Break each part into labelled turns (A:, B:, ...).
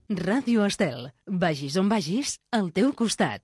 A: Ràdio Estel. Vagis on vagis, al teu costat.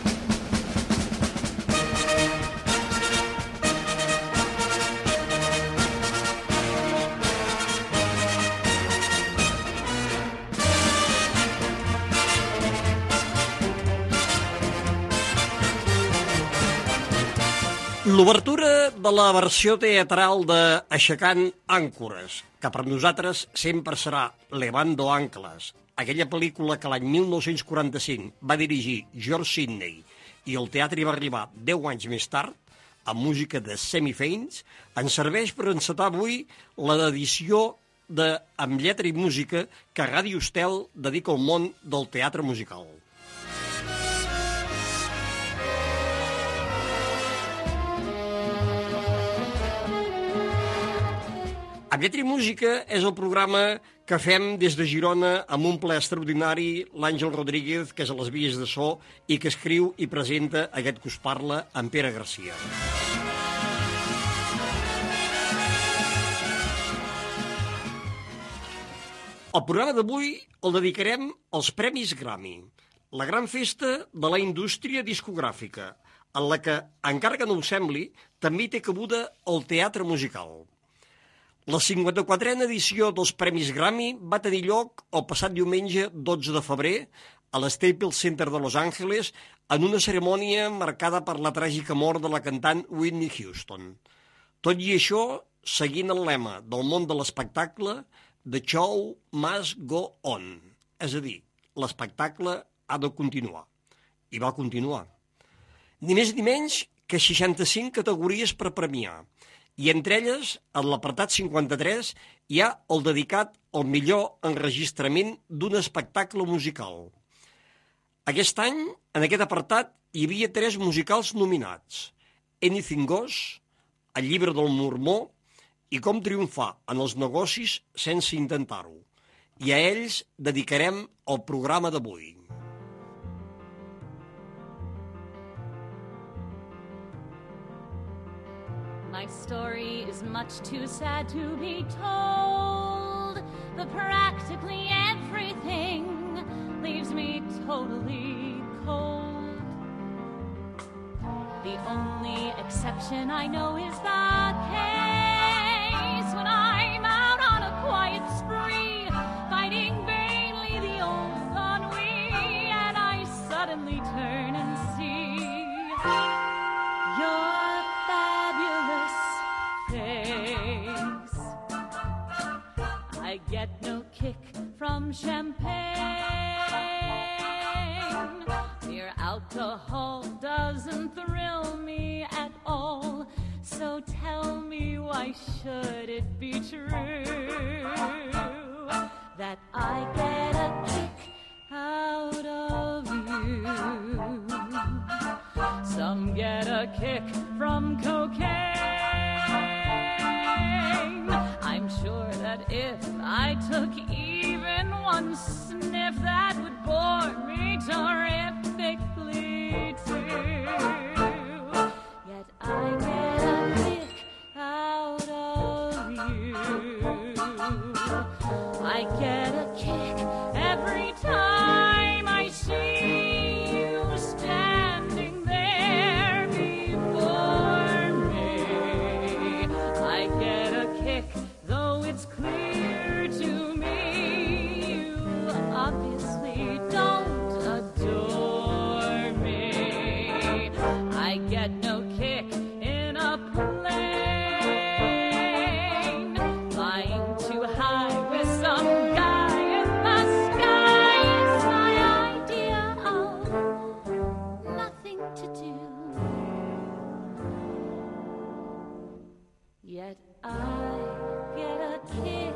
B: L'obertura de la versió teatral de Aixecant àncores, que per nosaltres sempre serà Levando Anclas, aquella pel·lícula que l'any 1945 va dirigir George Sidney i el teatre hi va arribar 10 anys més tard, amb música de Sammy Faines, ens serveix per encetar avui l'edició de Amb lletra i música que Ràdio Estel dedica al món del teatre musical. Amb lletra i música és el programa que fem des de Girona amb un ple extraordinari l'Àngel Rodríguez, que és a les vies de so i que escriu i presenta aquest que us parla, en Pere Garcia. El programa d'avui el dedicarem als Premis Grammy, la gran festa de la indústria discogràfica, en la que, encara que no ho sembli, també té cabuda el teatre musical. La 54a edició dels Premis Grammy va tenir lloc el passat diumenge 12 de febrer a l'Staples Center de Los Angeles en una cerimònia marcada per la tràgica mort de la cantant Whitney Houston. Tot i això, seguint el lema del món de l'espectacle, The show must go on, és a dir, l'espectacle ha de continuar. I va continuar. Ni més ni menys que 65 categories per premiar, i entre elles, en l'apartat 53, hi ha el dedicat al millor enregistrament d'un espectacle musical. Aquest any, en aquest apartat, hi havia 3 musicals nominats: Anything Goes, El llibre del mormó i Com triomfar en els negocis sense intentar-ho. I a ells dedicarem el programa d'avui.
C: My story is much too sad to be told, but practically everything leaves me totally cold. The only exception I know is the case when I'm out on a quiet spree, fighting vainly the old ennui, and I suddenly turn and see your I get no kick from champagne. Mere alcohol doesn't thrill me at all. So tell me, why should it be true that I get a kick out of you? Some get a kick from cocaine. I'm sure that if I took even one sniff, that would bore me terrifically too. Yet I get a kick out of you. I get a kick every time I see you standing there before me. I get a kick, though it's clear to me you obviously don't adore me. I get no kick in a plane, flying too high with some guy in the sky is my idea of nothing to do. Yet I get a kick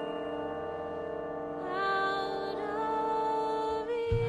C: out of you.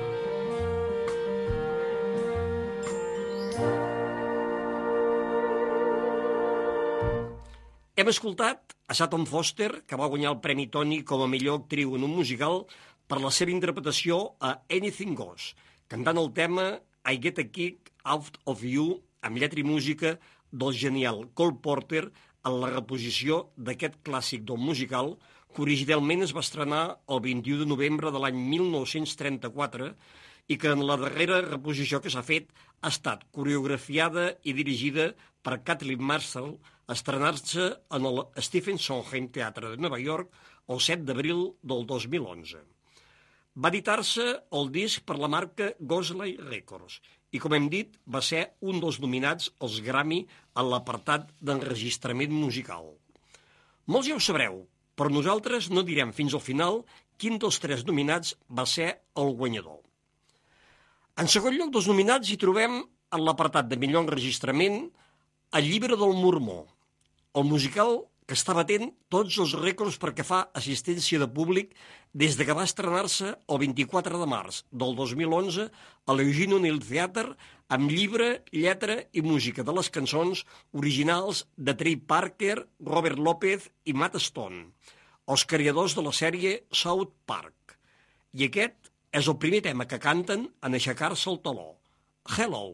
B: Hem escoltat a Sutton Foster, que va guanyar el Premi Tony com a millor actriu en un musical per la seva interpretació a Anything Goes, cantant el tema I Get a Kick Out of You amb lletra i música del genial Cole Porter en la reposició d'aquest clàssic del musical que originalment es va estrenar el 21 de novembre de l'any 1934 i que en la darrera reposició que s'ha fet ha estat coreografiada i dirigida per Kathleen Marshall, estrenant-se en el Stephen Sondheim Teatre de Nova York el 7 d'abril del 2011. Va editar-se el disc per la marca Ghostlight Records i, com hem dit, va ser un dels nominats als Grammy en l'apartat d'enregistrament musical. Molts ja ho sabreu, però nosaltres no direm fins al final quin dels 3 nominats va ser el guanyador. En segon lloc dels nominats hi trobem en l'apartat de millor enregistrament El llibre del Mormó, el musical que està batent tots els rècords perquè fa assistència de públic des de que va estrenar-se el 24 de març del 2011 a l'Eugene O'Neill Theatre amb llibre, lletra i música de les cançons originals de Trey Parker, Robert Lopez i Matt Stone, els creadors de la sèrie South Park. I aquest és el primer tema que canten en aixecar-se el taló. Hello.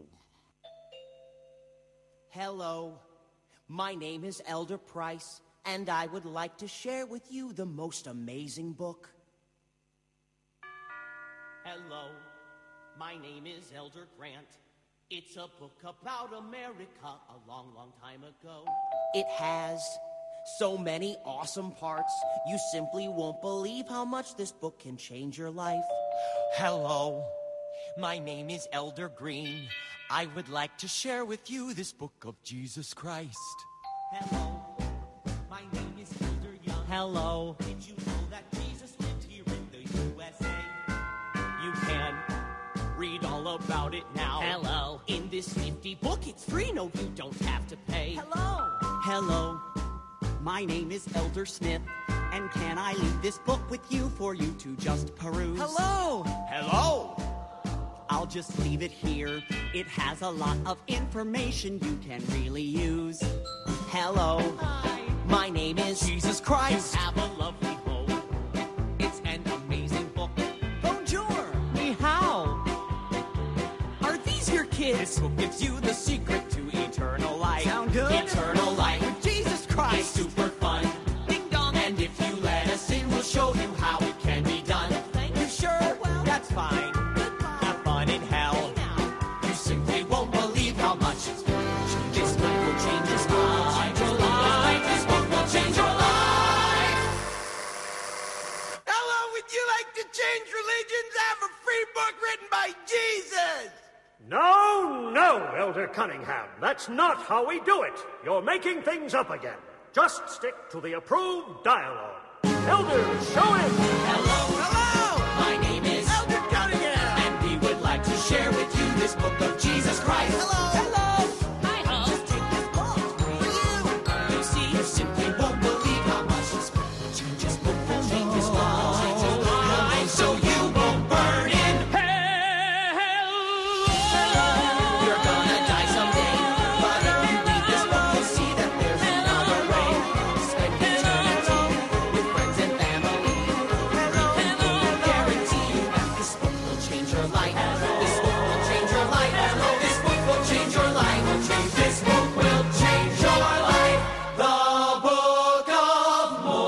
D: Hello, my name is Elder Price, and I would like to share with you the most amazing book. Hello, my name is Elder Grant. It's a book about America a long, long time ago. It has so many awesome parts, you simply won't believe how much this book can change your life.
E: Hello, my name is Elder Green. I would like to share with you this book of Jesus Christ.
D: Hello, my name is Elder Young.
E: Hello.
D: Did you know that Jesus lived here in the USA?
E: You can read all about it now.
D: Hello.
E: In this nifty book, it's free. No, you don't have to pay.
D: Hello.
F: Hello, my name is Elder Smith, and can I leave this book with you for you to just peruse?
D: Hello.
E: Hello.
F: I'll just leave it here. It has a lot of information you can really use.
D: Hello.
E: Hi.
D: My name is
E: Jesus Christ. You have a lovely home. It's an amazing book.
D: Bonjour.
F: Ni hao. Are these your kids?
E: This book gives you the secret to eternal life.
F: Sound good?
E: Eternal life
F: With Jesus
E: is
F: Christ.
E: super fun.
F: Ding dong.
E: And if you let us in, we'll show you how it can be done.
F: You sure?
D: Well,
F: That's fine. Have fun in hell.
E: You simply won't believe how much this book will change your life. This book will change your life.
D: Hello, would you like to change religions? I have a free book written by Jesus.
G: No, no, Elder Cunningham. That's not how we do it. You're making things up again. Just stick to the approved dialogue. Elders, show him.
E: Hello,
D: Hello.
E: my name is
D: Elder Cunningham.
E: and we would like to share with you this book of Jesus Christ.
D: Hello.
E: Hi-ho.
D: Just take this book for you.
E: You see, you simply won't believe how much this book will change. This book will change his life, so you won't burn in hell. You're gonna die someday, but if you read this book, you'll see that there's another way to spend eternity with friends and family. Guarantee you that this book will change your life. This book will change your life. This book will change your life. This book will change your life. The Book of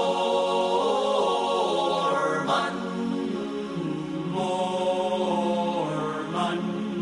E: Mormon. Mormon.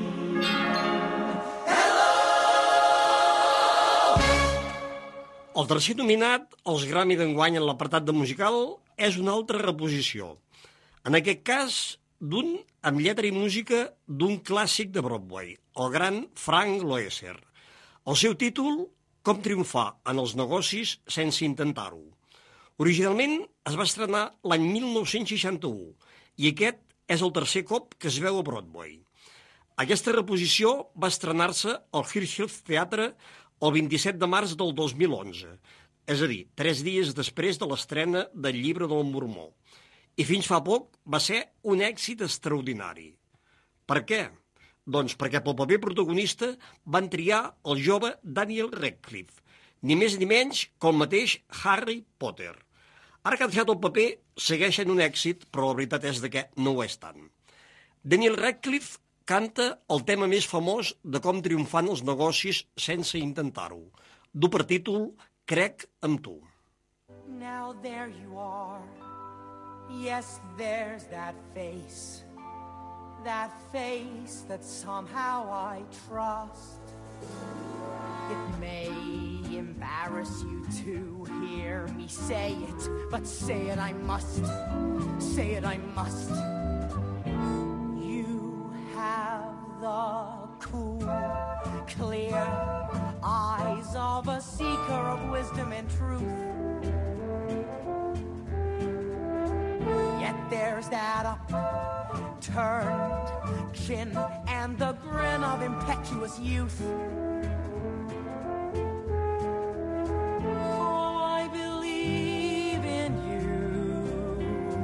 B: El tercer nominat als Grammy d'enguany en l'apartat de musical és una altra reposició. En aquest cas, d'un amb lletra i música d'un clàssic de Broadway, el gran Frank Loesser. El seu títol, Com triomfar en els negocis sense intentar-ho. Originalment es va estrenar l'any 1961 i aquest és el tercer cop que es veu a Broadway. Aquesta reposició va estrenar-se al Hirschfeld Theatre el 27 de març del 2011, és a dir, 3 dies després de l'estrena del Llibre del Mormó. I fins fa poc va ser un èxit extraordinari. Per què? Doncs perquè pel paper protagonista van triar el jove Daniel Radcliffe, ni més ni menys que el mateix Harry Potter. Ara que ha deixat el paper, segueix sent un èxit, però la veritat és que no ho és tant. Daniel Radcliffe canta el tema més famós de com triomfar en els negocis sense intentar-ho. Du per títol Crec en tu.
F: Now there you are. Yes, there's that face that somehow I trust. It may embarrass you to hear me say it, but say it I must, say it I must. You have the cool, clear eyes of a seeker of wisdom and truth. Yet there's that upturned chin and the grin of impetuous youth. Oh, I believe in you.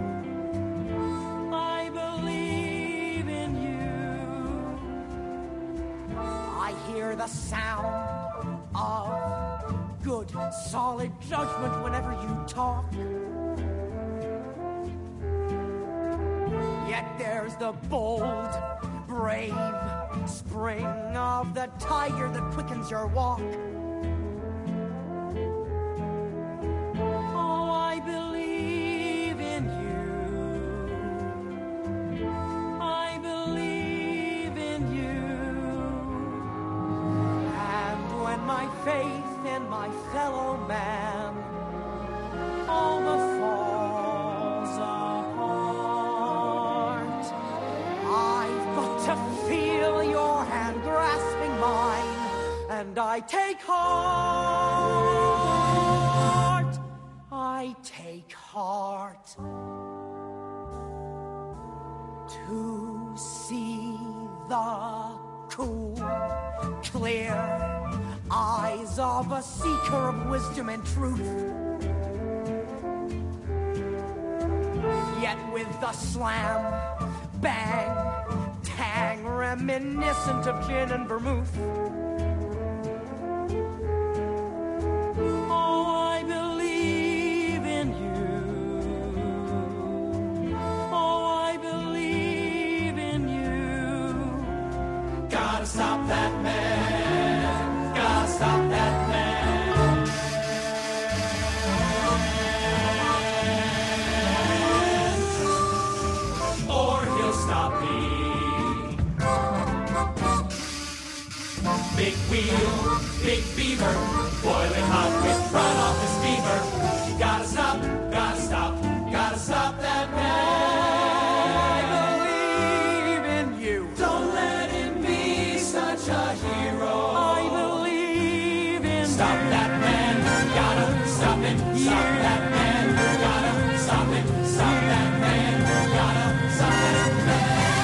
F: I believe in you. I hear the sound of good, solid judgment whenever you talk. Yet there's the bold, brave spring of the tiger that quickens your walk. Oh, I believe in you. I believe in you. And when my faith in my fellow man all but falls apart, I've got to feel your hand grasping mine, and I take heart. I take heart to see the cool, clear eyes of a seeker of wisdom and truth. Yet with the slam, bang, tang, reminiscent of gin and vermouth. Oh, I believe in you. Oh, I believe in you.
E: Gotta stop that man. Gotta stop that man. Or he'll stop me. Big wheel, big beaver, boiling hot with run off his fever. Gotta stop, gotta stop, gotta stop that man.
F: I believe in you.
E: Don't let him be such a hero.
F: I believe in
E: Stop
F: you.
E: that man, gotta stop it. Stop that man, gotta stop it. Stop that man, gotta stop that man.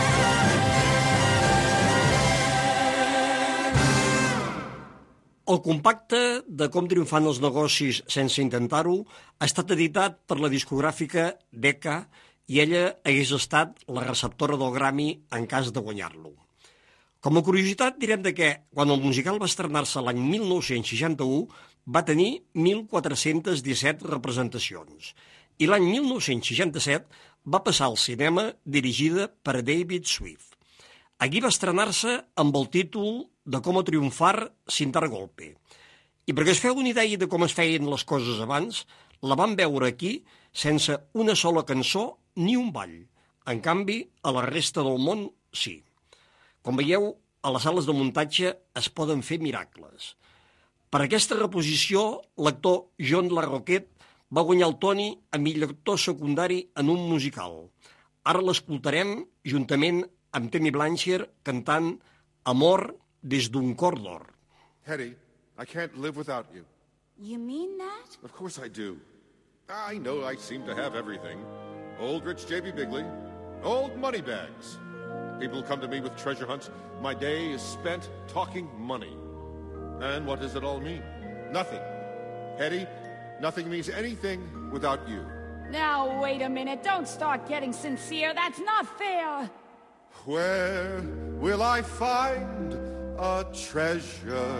B: El compacte de com triomfant els negocis sense intentar-ho ha estat editat per la discogràfica Decca i ella hagués estat la receptora del Grammy en cas de guanyar-lo. Com a curiositat direm de que, quan el musical va estrenar-se l'any 1961, va tenir 1.417 representacions i l'any 1967 va passar al cinema dirigida per David Swift. Aquí va estrenar-se amb el títol de Com a triomfar sin dar golpe. I perquè es feu una idea de com es feien les coses abans, la vam veure aquí sense una sola cançó ni un ball. En canvi, a la resta del món, sí. Com veieu, a les sales de muntatge es poden fer miracles. Per aquesta reposició, l'actor John Larroquette va guanyar el Tony a millor actor secundari en un musical. Ara l'escoltarem juntament amb Tammy Blanchard cantant Amor des d'un cor d'or.
H: Hetty, I can't live without you.
C: You mean that?
H: Of course I do. I know I seem to have everything. Old rich J.B. Bigley, old money bags. People come to me with treasure hunts. My day is spent talking money. And what does it all mean? Nothing. Hetty, nothing means anything without you.
C: Now, wait a minute. Don't start getting sincere. That's not fair.
H: Where will I find a treasure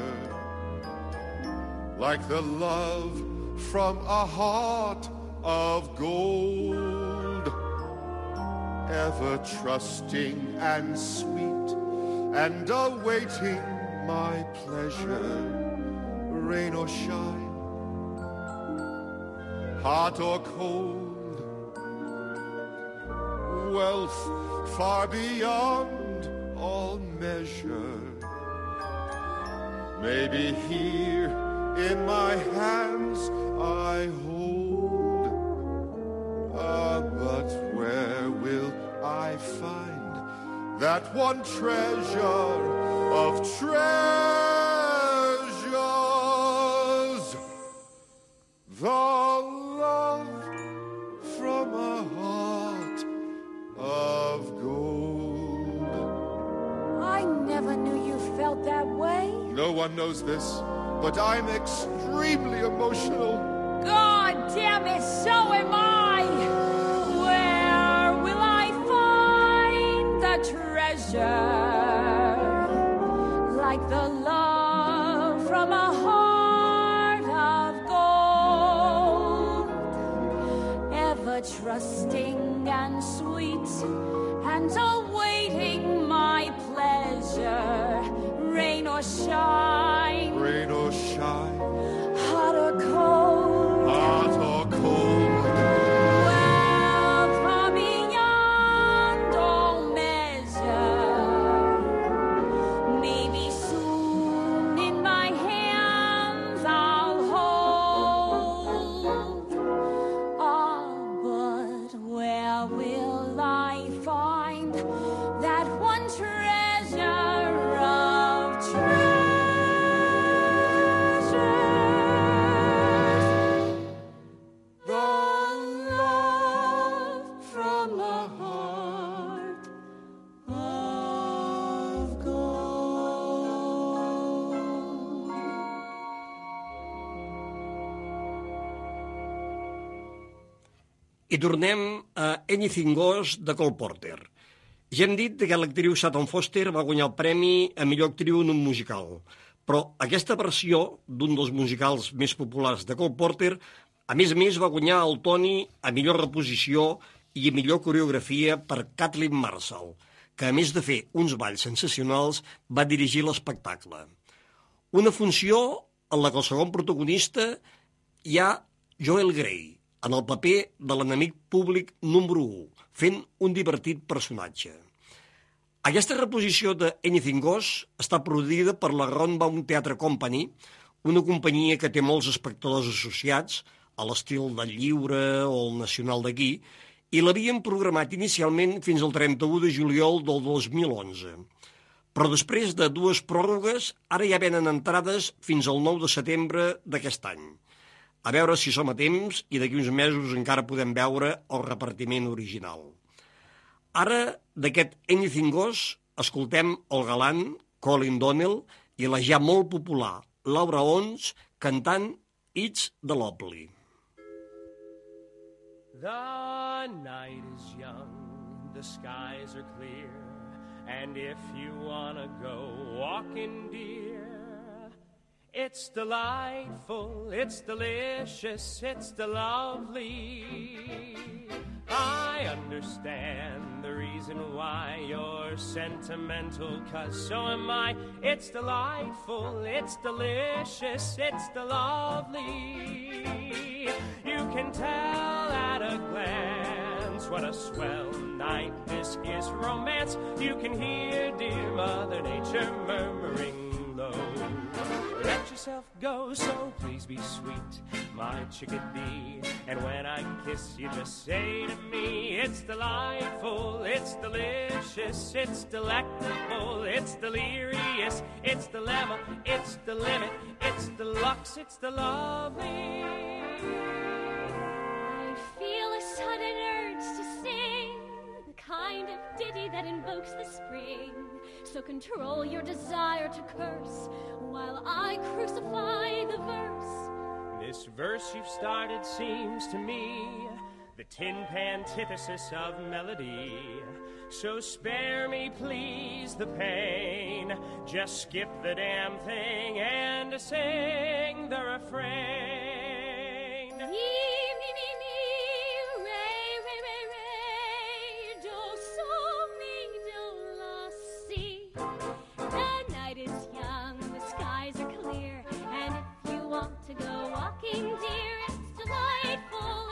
H: like the love from a heart of gold, ever trusting and sweet and awaiting my pleasure, rain or shine? hot or cold, wealth far beyond all measure, maybe here in my hands I hold. But where will I find that one treasure of treasures? The love from a heart of gold.
F: I never knew you felt that way.
H: No one knows this, but I'm extremely emotional.
F: God damn it, so am I! Where will I find the treasure? Like the love from a heart of gold, ever trusting and sweet, and awaiting my pleasure. Rain or shine,
H: Rain or shine,
F: hot or cold,
H: hot or cold,
F: well, far beyond all measure. Maybe soon in my hands I'll hold. Ah, but where will I find that one treasure of treasures? The love from a heart of gold.
B: I tornem a Anything Goes de Cole Porter. Ja hem dit que l'actriu Sutton Foster va guanyar el premi a millor actriu en un musical, però aquesta versió d'un dels musicals més populars de Cole Porter, a més va guanyar el Tony a millor reposició i a millor coreografia per Kathleen Marshall, que a més de fer uns balls sensacionals va dirigir l'espectacle. Una funció en la que el segon protagonista hi ha Joel Grey, en el paper de l'enemic públic número 1, fent un divertit personatge. Aquesta reposició de Anything Goes està produïda per la Roundbaum Theatre Company, una companyia que té molts espectadors associats, a l'estil del Lliure o el Nacional d'aquí, i l'havien programat inicialment fins al 31 de juliol del 2011. Però després de 2 pròrrogues, ara ja venen entrades fins al 9 de setembre d'aquest any. A veure si som a temps i d'aquí uns mesos encara podem veure el repartiment original. Ara, d'aquest Anything Goes, escoltem el galant Colin Donnell i la ja molt popular Laura Ons cantant It's the Lovely.
I: The night is young, the skies are clear, and if you wanna go walking, dear, it's delightful, it's delicious, it's the lovely. I understand the reason why you're sentimental, 'cause so am I. It's delightful, it's delicious, it's the lovely. You can tell at a glance what a swell night this is, romance. You can hear dear Mother Nature murmuring low. Let yourself go, so please be sweet, my chickadee. And when I kiss you, just say to me, it's delightful, it's delicious, it's delectable, it's delirious, it's dilemma, it's the limit, it's deluxe, it's the lovely.
C: I feel a sudden urge to sing the kind of ditty that invokes the spring. So control your desire to curse while I crucify the verse.
I: This verse you've started seems to me the tin pan antithesis of melody. So spare me, please, the pain. Just skip the damn thing and sing the refrain.
C: Me, me, me, me, ray, ray, ray, ray, do, so, mi, do, la, si. The night is young, the skies are clear, and if you want to go walking, dear, it's delightful,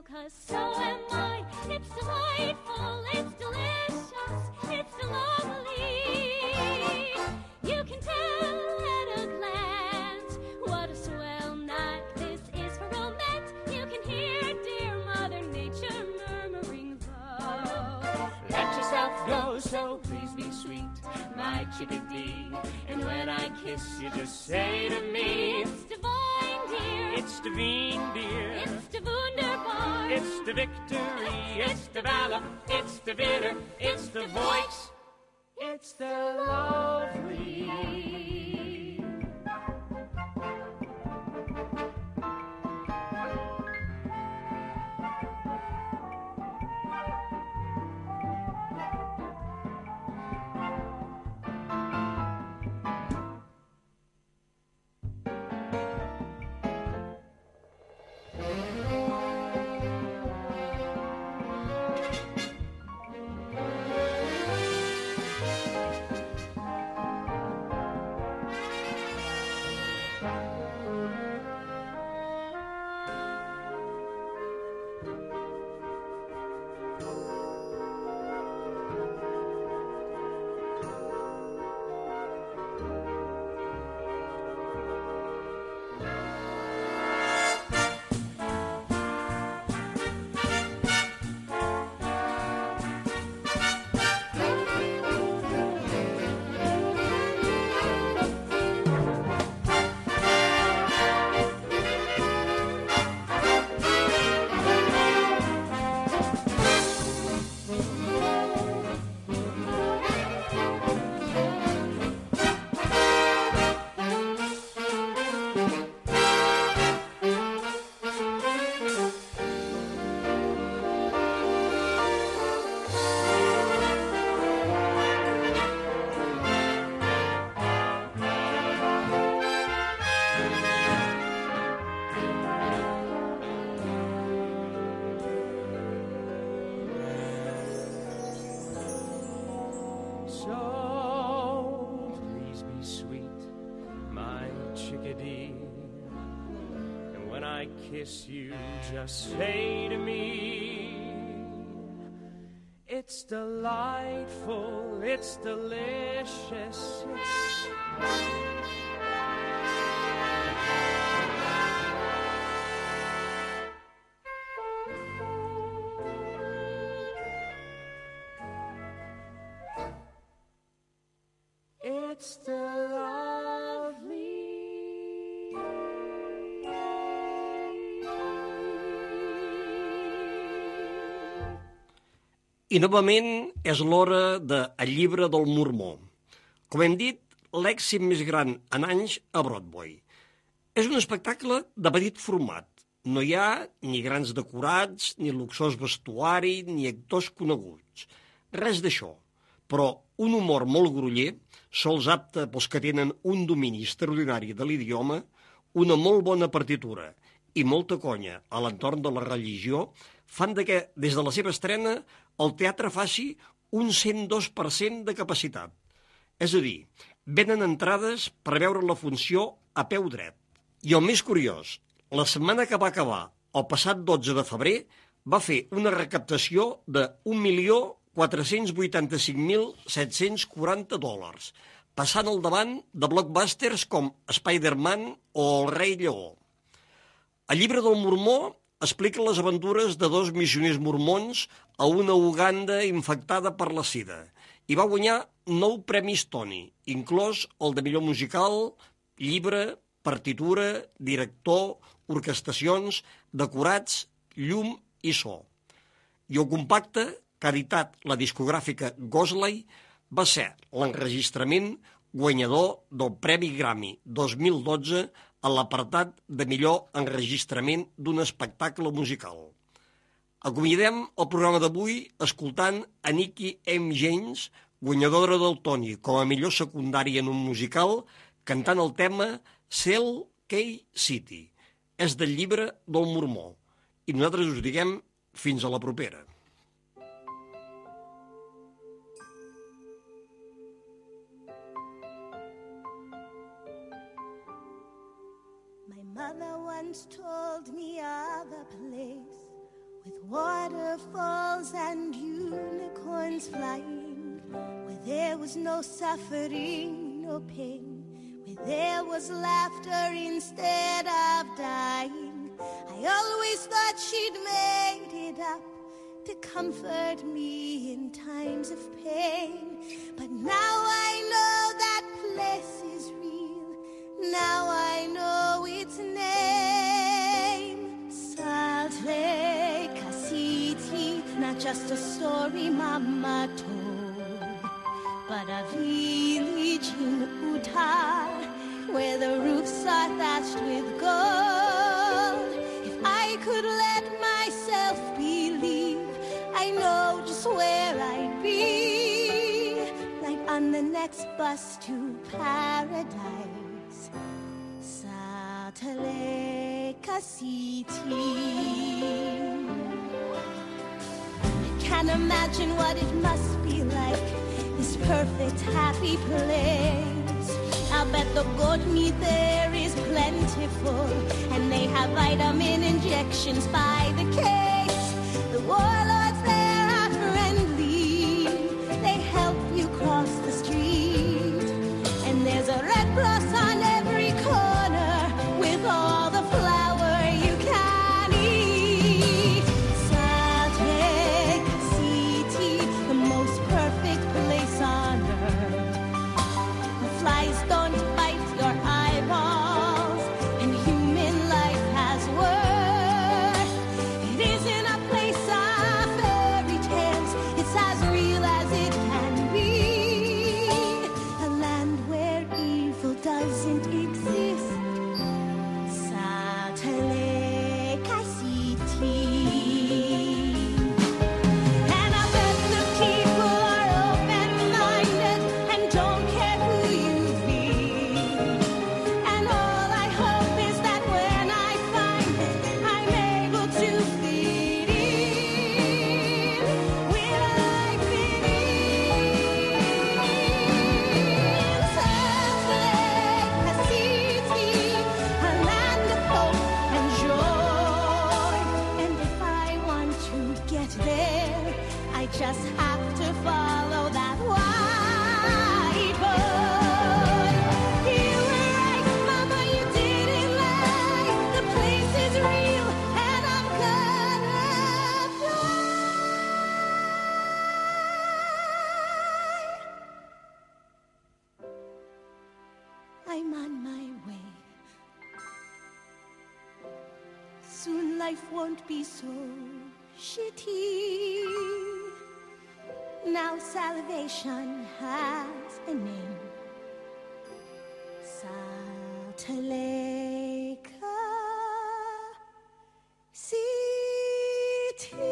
C: 'cause so am I. It's delightful, it's delicious, it's lovely. You can tell at a glance what a swell night this is for romance. You can hear dear Mother Nature murmuring low.
I: Let yourself go, so please be sweet, my chickadee. And when I kiss you, just say to me,
C: It's divine, dear.
I: it's the Wien, dear.
C: It's the wunderbar.
I: It's the victory, it's the valor, it's the bitter, it's the voice, it's the lovely. So please be sweet, my chickadee. And when I kiss you, just say to me, it's delightful, it's delicious, it's the lovely.
B: I novament és l'hora de El llibre del Mormó. Com hem dit, l'èxit més gran en anys a Broadway. És un espectacle de petit format. No hi ha ni grans decorats, ni luxós vestuari, ni actors coneguts. Res d'això. Però un humor molt groller, sols apte pels que tenen un domini extraordinari de l'idioma, una molt bona partitura i molta conya a l'entorn de la religió fan que, des de la seva estrena, el teatre faci un 102% de capacitat. És a dir, venen entrades per veure la funció a peu dret. I el més curiós, la setmana que va acabar, el passat 12 de febrer, va fer una recaptació de $1.485.740, passant al davant de blockbusters com Spider-Man o El rei lleó. El llibre del Mormó explica les aventures de dos missioners mormons a una Uganda infectada per la sida i va guanyar 9 premis Tony, inclòs el de millor musical, llibre, partitura, director, orquestacions, decorats, llum i so. I el compacte, que ha editat la discogràfica Gosley, va ser l'enregistrament guanyador del Premi Grammy 2012 a l'apartat de millor enregistrament d'un espectacle musical. Acomiadem el programa d'avui escoltant a Nikki M. James, guanyadora del Tony com a millor secundària en un musical, cantant el tema Cell Key City. És del llibre del Mormó. I nosaltres us diguem fins a la propera.
J: My mother once told me of a place with waterfalls and unicorns flying, where there was no suffering, no pain, where there was laughter instead of dying. I always thought she'd made it up to comfort me in times of pain, but now I know that place is real. Now I know its name, Salt Lake City. Not just a story Mama told, but a village in Utah where the roofs are thatched with gold. If I could let myself believe, I know just where I'd be, like on the next bus to paradise, Salt Lake City. I can't imagine what it must be like, this perfect, happy place. I'll bet the goat meat there is plentiful, and they have vitamin injections by the case. The warlords there are friendly, they help you cross the street, and there's a Red Cross on every corner with all the flour you can eat. Salt Lake City, the most perfect place on earth. The flies don't bite your eyeballs, and human life has worth. It isn't a place of fairy tales, it's as real as it can be. A land where evil doesn't exist, Salt Lake City. And I bet the people are open-minded and don't care who you be. And all I hope is that when I find it, I'm able to fit in. Will I fit in? Salt Lake City, a land of hope and joy. And if I want to get there, I just have to follow that white boy. You were right, Mama, you didn't lie. The place is real, and I'm gonna fly. I'm on my way. Soon life won't be so shitty. Now salvation has a name, Salt Lake City.